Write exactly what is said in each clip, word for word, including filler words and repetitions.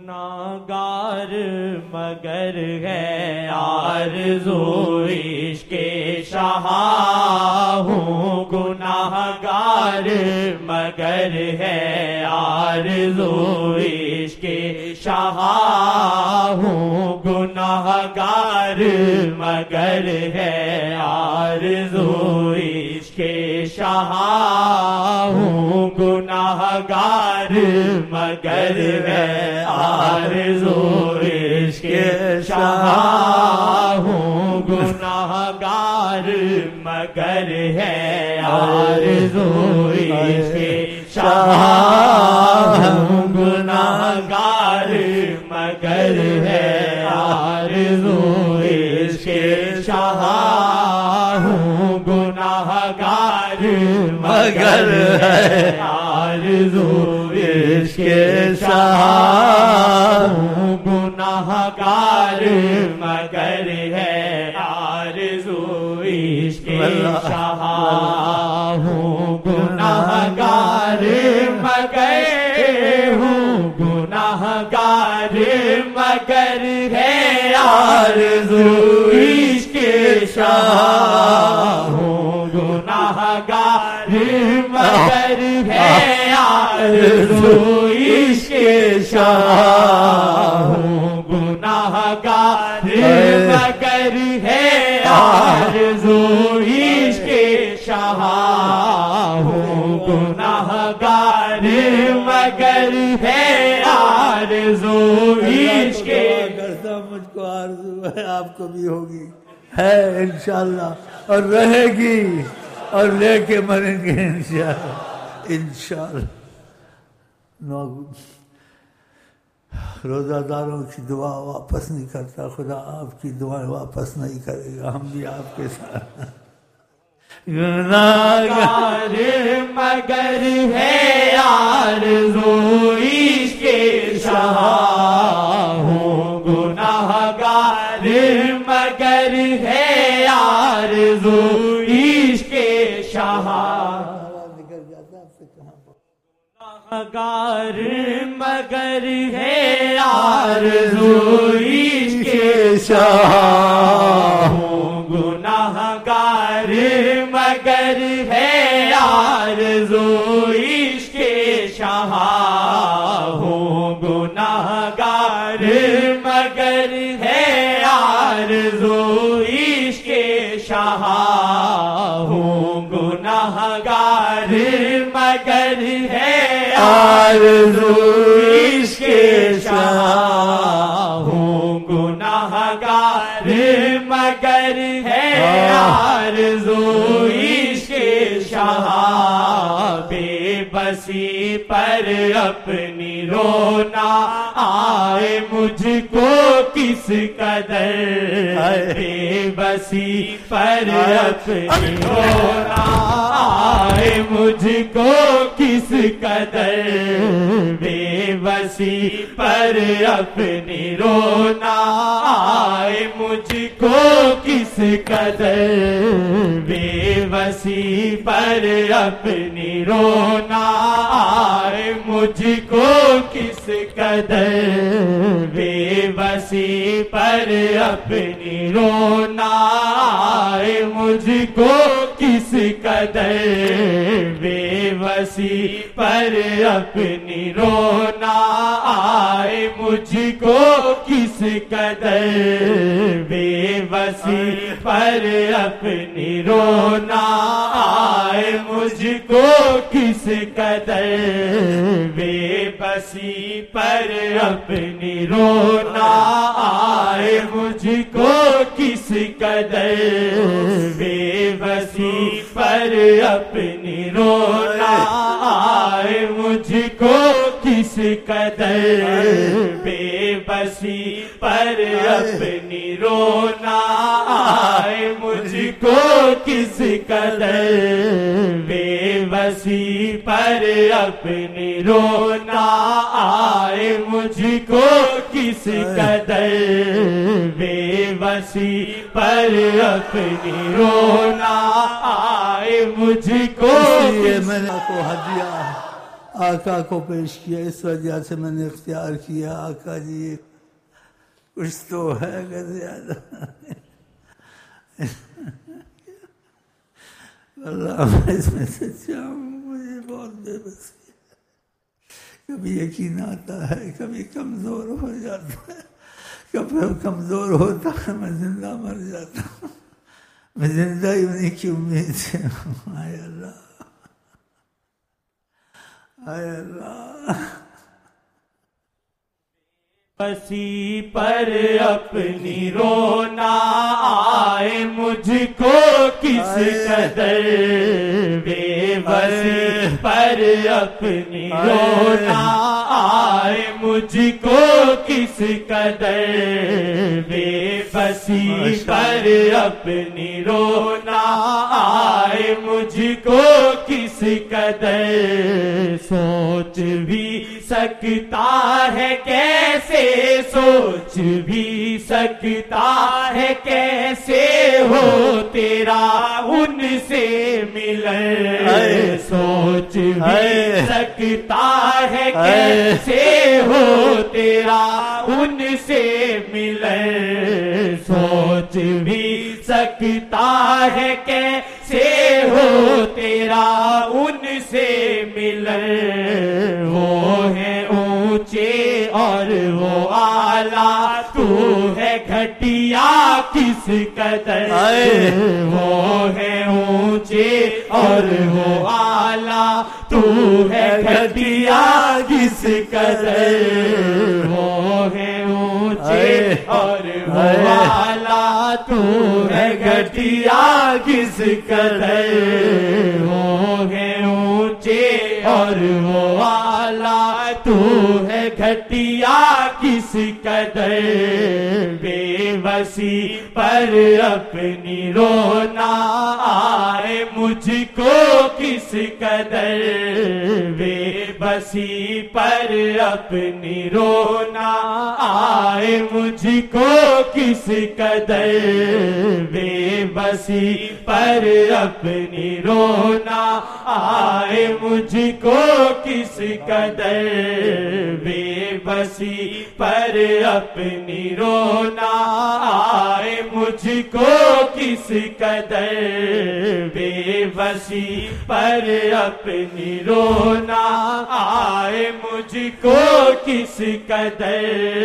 گناہگار مگر ہے آرزو عشق شاہ ہوں، گناہگار مگر ہے آرزو عشق شاہ ہوں، گناہگار مگر ہے آرزو عشق شاہ ہوں، گناہگار مگر ہے آرزو عشق شاہ ہوں، گناہگار مگر ہے آرزو عشق شاہ ہوں، گناہگار مگر ہے آرزو عشق شاہ ہوں، گناہگار مگر ہے آرزو عشق شاہ ہوں، گناہگار مگر ہے آرزو عشق شاہ ہوں، گناہگار مگر ہوں، گناہگار مگر ہے آرزو عشق شاہ ہوں، گناہگار مگر ہے آرزو عشق شاہ ہوں، گناہگار مگر ہے آرزو عشق شاہ ہوں، گناہگار مگر ہے آرزو عشق کرتا مجھ کو آرزو ہے، آپ کو بھی ہوگی، ہے انشاءاللہ اور رہے گی، اور لے کے مریں گے انشاءاللہ انشاءاللہ۔ روزہ داروں کی دعا واپس نہیں کرتا خدا، آپ کی دعائیں واپس نہیں کرے گا، ہم بھی آپ کے ساتھ۔ گناہگار مگر ہے آرزو عشق شاہ ہوں، گناہگار مگر ہے آرزو عشق شاہ، گناہگار مگر ہے آرزو عشق شاہ ہوں، گناہگار مگر ہے آرزو عشق شاہ ہوں، گناہگار مگر ہے آرزو عشق شاہ ہوں، گناہگار مگر ہے آرزو عشق شاہ ہوں، گناہگار مگر ہے آرزو عشق شاہ، بے بسی پر اپنی رونا آئے مجھ کو کس قدر، بے بسی پر اپنی رونا آئے مجھ کو کس قدر، بے بسی پر اپنی رونا آئے مجھ کو کس قدر، بے بسی پر اپنی رونا آئے مجھ کو کس قدر، بے بسی پر اپنی رونا آئے مجھ کو کس قدر، بے بسی پر اپنی رونا آئے مجھ کو کس قدر، بے بسی پر اپنی رونا آئے مجھ کو کس قدر، بے بسی پر اپنی رونا آئے مجھ کو کس قدر، بے بسی پر اپنی رونا آئے مجھ کو کس قدر، بے بسی پر اپنی رونا آئے مجھ کو کس قدر، بے بسی پر اپنی رونا آئے مجھ کو کس قدر، بے بسی پر اپنی رونا آئے مجھ کو، میں نے کو ہدیہ آقا کو پیش کیا، اس وجہ سے میں نے اختیار کیا آقا جی کچھ تو ہے کہ زیادہ اللہ میں اس میں سچا ہوں، مجھے بہت بے بسی ہے، کبھی یقین آتا ہے کبھی کمزور ہو جاتا ہے، کبھی کمزور ہوتا ہے میں زندہ مر جاتا ہوں، میں زندہ ہی انہیں کی امید سے ہوں۔ آئے اللہ، آئے اللہ، بسی پر اپنی رونا آئے مجھ کو کس قدر، بے بسی پر اپنی رونا آئے مجھ کو کس قدر، بے بسی پر اپنی رونا آئے مجھ کو کس قدر، سوچ بھی سکتا ہے کیسے، سوچ بھی سکتا ہے کیسے ہو تیرا ان سے ملن، سوچ بھی سکتا ہے کیسے ہو تیرا ان سے ملن، سوچ بھی سکتا ہے کیسے ہو تیرا ان سے ملن، وہ ہے اونچے اور وہ اعلیٰ، تو ہے گھٹیا کس قدر، وہ ہے اونچے اور وہ اعلیٰ، تو ہے گھٹیا کس قدر، وہ ہے اونچے اور وہ اعلیٰ، تو ہے گھٹیا کس قدر، وہ ہے اونچے اور وہ اعلیٰ، تو ہے گھٹیا کس قدر، بے بسی پر اپنی رونا آئے مجھ کو کس قدر، بے بسی پر اپنی رونا آئے مجھ کو کس قدر، بے بسی پر اپنی رونا آئے مجھ کو کس قدر، بے بسی پر اپنی رونا آئے مجھ کو کس قدر، بے بسی پر اپنی رونا آئے مجھ کو کس قدر،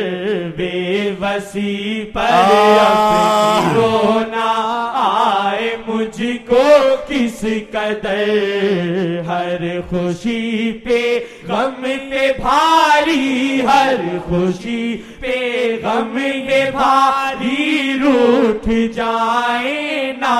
بے بسی پر اپنی رونا آئے مجھ کو کس قدر، ہر خوشی پہ غم پہ بھاری، ہر خوشی پہ غم یہ بھاری، روٹھ جائیں نہ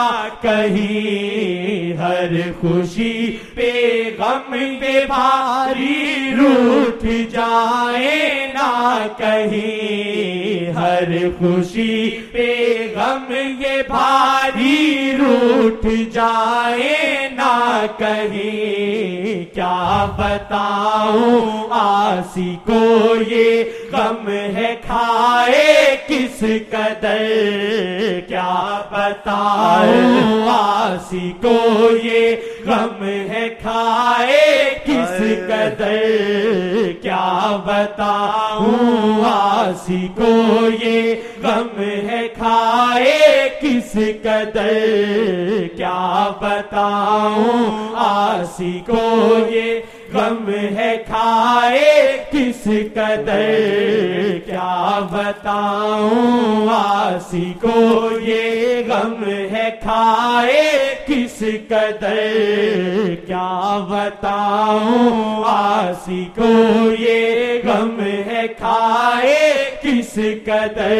کہیں، ہر خوشی پہ غم پہ بھاری، روٹھ جائیں نہ کہیں، ہر خوشی پہ غم یہ بھاری، روٹھ جائیں نہ کہیں، کیا بتاؤں آسی کو یہ غم ہے کھائے کس قدر، کیا بتاؤں آسی کو یہ غم ہے کھائے کس قدر، کیا بتاؤں آسی کو یہ غم ہے کھائے کس قدر، کیا بتاؤں آسی کو یہ غم ہے کھائے کس قدر، کیا بتاؤں آسی کو یہ غم ہے کھائے کس قدر، کیا بتاؤں آسی کو یہ غم ہے کھائے کس قدر،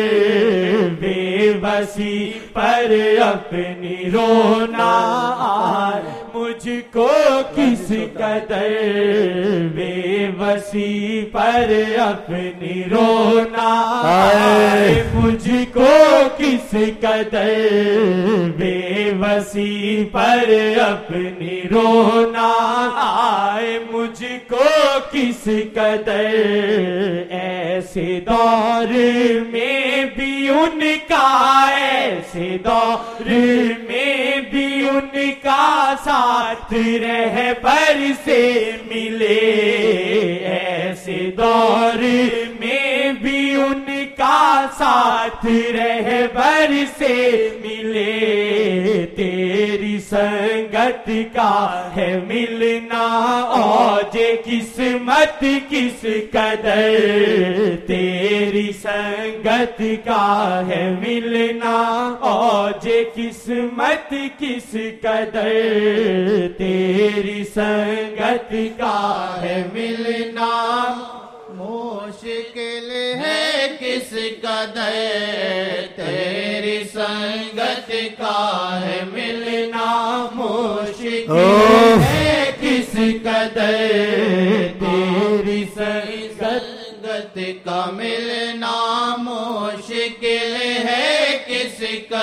بے بسی پر اپنی رونا آئے مجھ کو کس قدر، بے بسی پر اپنی رونا آئے مجھ کو کس قدر، بے بسی پر اپنی رونا آئے مجھ کو کس قدر، ایسے دور میں بھی ان کا، ایسے دور میں بھی ان کا ساتھ رہبر سے ملے، ایسے دور میں بھی ان کا ساتھ رہبر سے ملے، تیری سنگت کا ہے ملنا اوج قسمت کس قدر، تیری سنگت کا ہے ملنا اوج قسمت کس قدر، تیری سنگت کا ہے ملنا مشکل ہے کس قدر، تیری سنگت کا ہے ملنا مشکل ہے کس قدر، تیری سنگت کا ملنا مشکل ہے کس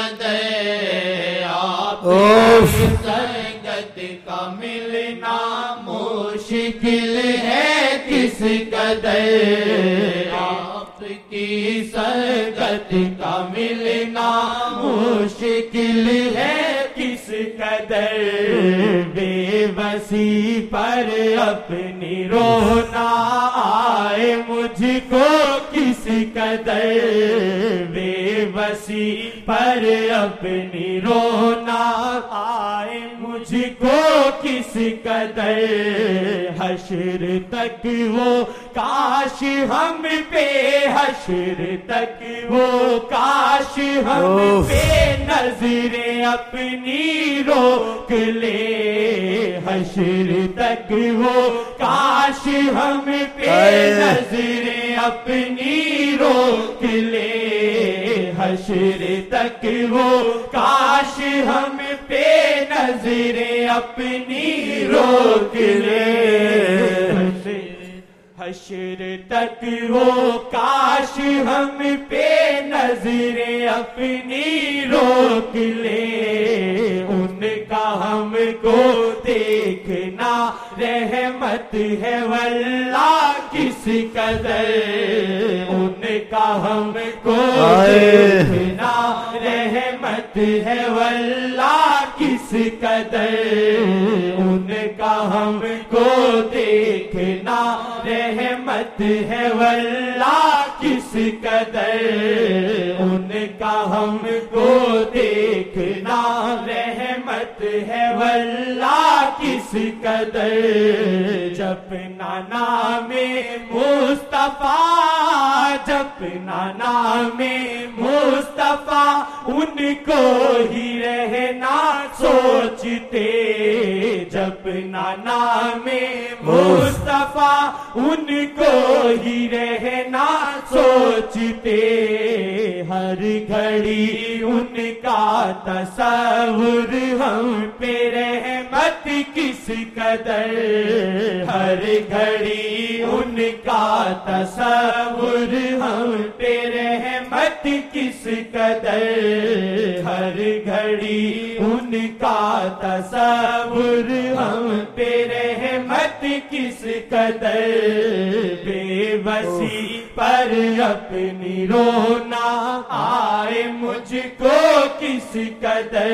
قدر، آپ کی سنگت کا ملنا مشکل ہے کس قدر، آپ کی سنگت کا ملنا مشکل ہے کس قدر، بے بسی پر اپنی رونا آئے مجھ کو کس قدر، بے بسی پر اپنی رونا آئے مجھ کو کس قدر، حشر تک وہ کاش ہم پہ، حشر تک وہ کاش ہم پہ نظریں اپنی روک لے، حشر تک وہ کاش ہم پہ نظریں اپنی روک لے، حشر تک وہ کاش ہم پہ نظریں اپنی روک لے، حشر تک وہ کاش ہم پہ نظریں اپنی روک لے، ان کا ہم کو دیکھنا رحمت ہے واللہ کس قدر، ان کا ہم کو دیکھنا رحمت ہے واللہ کس قدر، ان کا ہم کو دیکھنا رحمت ہے واللہ کس قدر، ان کا ہم کو دیکھنا رحمت ہے واللہ کس قدر، جپنا نام مصطفیٰ، جپنا نام مصطفیٰ، ان کو ہی رہنا سوچتے، جپنا نام مصطفیٰ ان کو ہی رہنا سوچتے، ہر گھڑی ان کا تصور ہم پہ رحمت کس قدر، ہر گھڑی ان کا تصور ہم پہ رحمت کس قدر، ہر گھڑی ان کا تصور ہم پہ رحمت کس قدر، بے بسی پر اپنی رونا آئے مجھ کو کس قدر،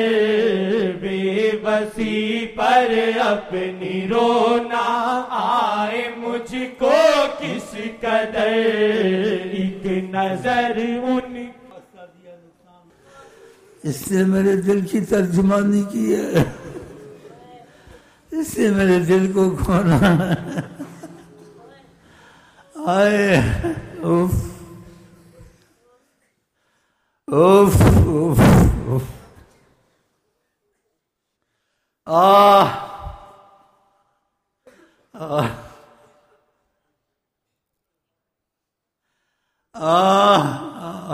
بے بسی پر اپنی رونا آئے مجھ کو کس قدر، ایک نظر ان اس نے میرے دل کی ترجمانی کی ہے، اس سے میرے دل کو کھونا آئے، اوف اوف اوف اوف آہ آہ آہ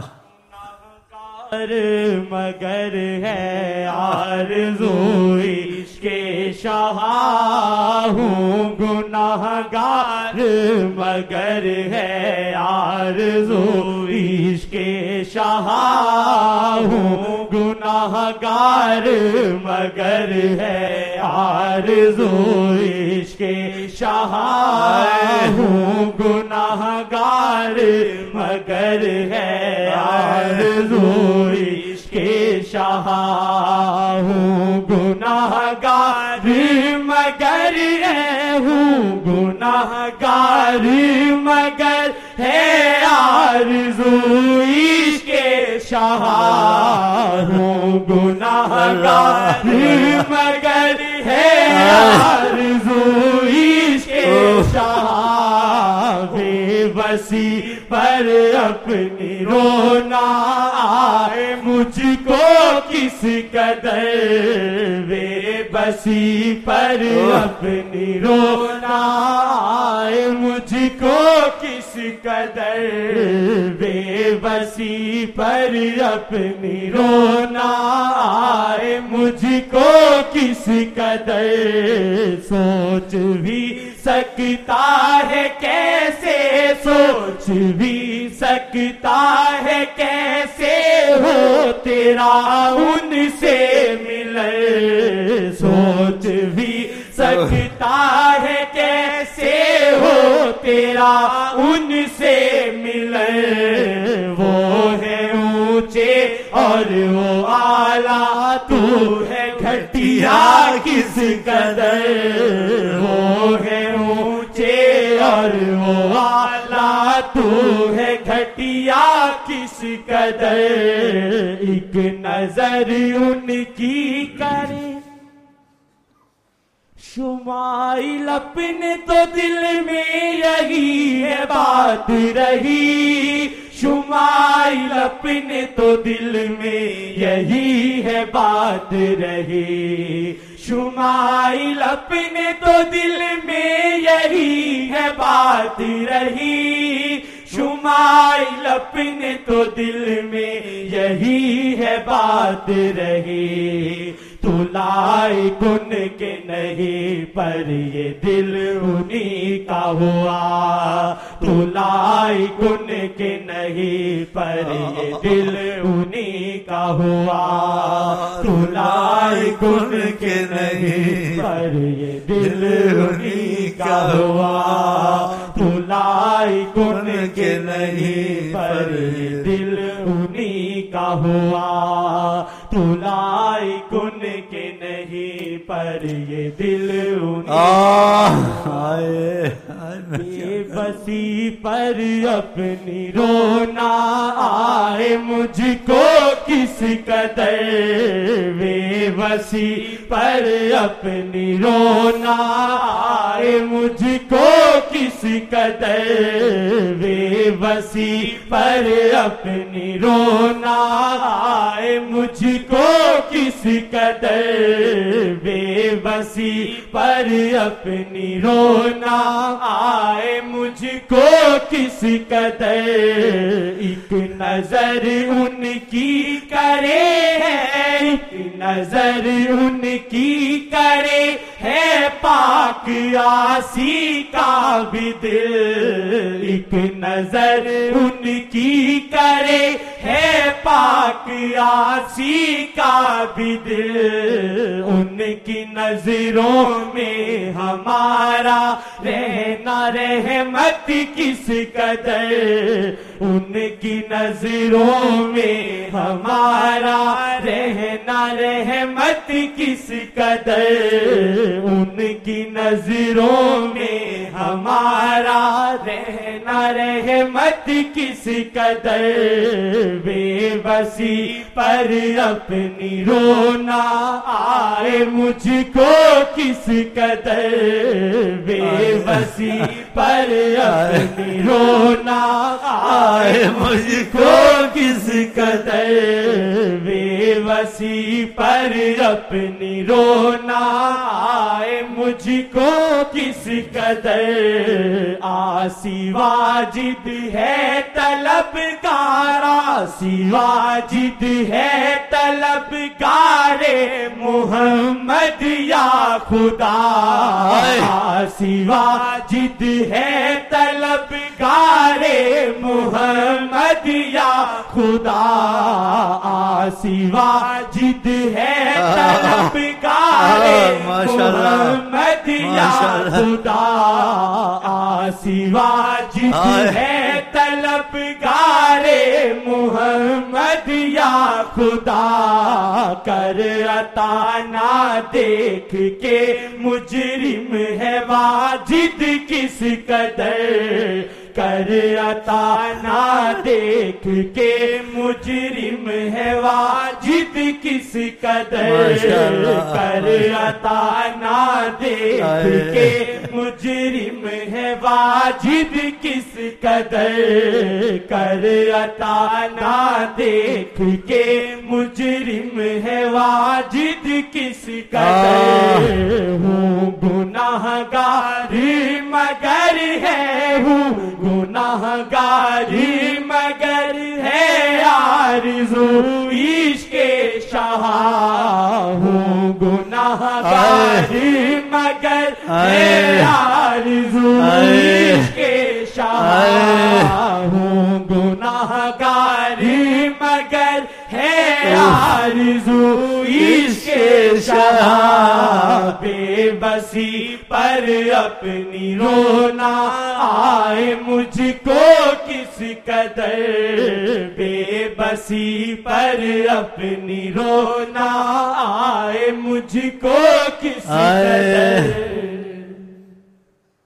مگر ہے آرزو عشق شاہ ہوں گناہ گار، مگر ہے آرزو عشق شاہ ہوں گناہ گار، مگر ہے آرزو عشق شاہ ہوں گناہ گار، مگر ہے آرزو عشق شاہ ہوں گناہ گناہگار مگر ہے آرزو عشق شاہ ہوں گناہگار مگر ہے آرزو عشق شاہ بے بسی پر اپنی رونا آئے مجھ کو کس قدر بے بسی پر اپنی رونا آئے مجھ کو کس قدر بے بسی پر اپنی رونا آئے مجھ کو کس قدر سوچ بھی سکتا ہے کیسے سوچ بھی سکتا ہے کیسے ہو تیرا ان سے ملے سوچ بھی سکتا ہے کیسے ہو تیرا ان سے ملے وہ ہے اونچے اور وہ اعلیٰ تو ہے گھٹیا کس قدر وہ ہے اونچے اور وہ اعلیٰ تو ہے گھٹیا کس قدر ایک نظر ان کی کرے شمائل اپنے تو دل میں یہی ہے بات رہی شمائل اپنے تو دل میں یہی ہے بات رہی شمائل اپنے تو دل میں یہی ہے بات رہی شمائل اپنے تو دل میں یہی ہے بات رہی تو لائے کن کے نہیں پر یہ دل انہی کا ہوا تو لائے کن کے نہیں پر یہ دل انہی کا ہوا تو لائے کن کے نہیں پر یہ دل انہی کا ہوا تو لائے کن کے نہیں پر یہ دل انہی کا ہوا تو لائے کن کے نہیں پر یہ دل بے بسی پر اپنی رونا آئے مجھ کو کس قدر بے بسی پر اپنی رونا آئے مجھ کو کس قدر بے بسی پر اپنی رونا آئے مجھ کو کس قدر بے بسی پر اپنی رونا آئے مجھ کو کس قدر ایک نظر ان کی کرے ہے ایک نظر ان کی کرے ہے پاک آسی کا بھی دل ایک نظر ان کی کرے ہے پاک آسی کا بھی دل ان کی نظروں میں ہمارا رہنا رحمت کس قدر ان کی نظروں میں ہمارا رہنا رحمت کس قدر ان کی نظروں میں ہمارا رہنا رحمت کس قدر بے بسی پر اپنی رونا آئے مجھ کو کس قدر بے بسی پر اپنی رونا آئے مجھ کو کس قدر بے بسی پر اپنی رونا آئے مجھ کو کس قدر آسی واجد ہے طلبگار آسی واجد ہے طلبگار محمد یا خدا آسی واجد ہے طلبگار محمد یا خدا آسی واجد ہے طلبگار محمد یا خدا آسی واجد ہے طلبگار محمد یا خدا کر عطا نہ دیکھ کے مجرم ہے واجد کس قدر کر عطا نہ دیکھ کے مجرم ہے واجد کس قدر کر عطا نہ دیکھ کے مجرم ہے واجد کس قدر کر عطا نہ دیکھ کے مجرم ہے واجد کس قدر ہوں گناہگار مگر ہے ہوں گناہگاری مگر ہے آرزو عشق شاہ ہوں گناہگاری مگر ہے آرزو عشق شاہ ہوں گناہگاری مگر ہے آرزو عشق شاہ بے بسی پر اپنی رونا آئے مجھ کو کس قدر بے بسی پر اپنی رونا آئے مجھ کو کس قدر